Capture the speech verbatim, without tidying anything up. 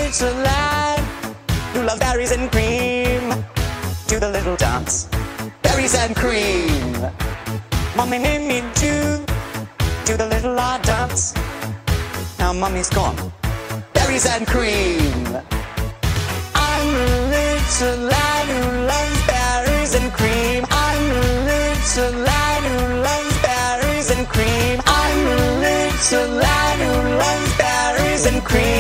little lad who loves berries and cream. Do the little dance, berries and cream. Mommy made me do, do the little odd dance. Now mommy's gone, berries and cream. I'm a little lad who loves berries and cream. I'm a little lad who loves berries and cream. I'm a little lad who loves berries and cream.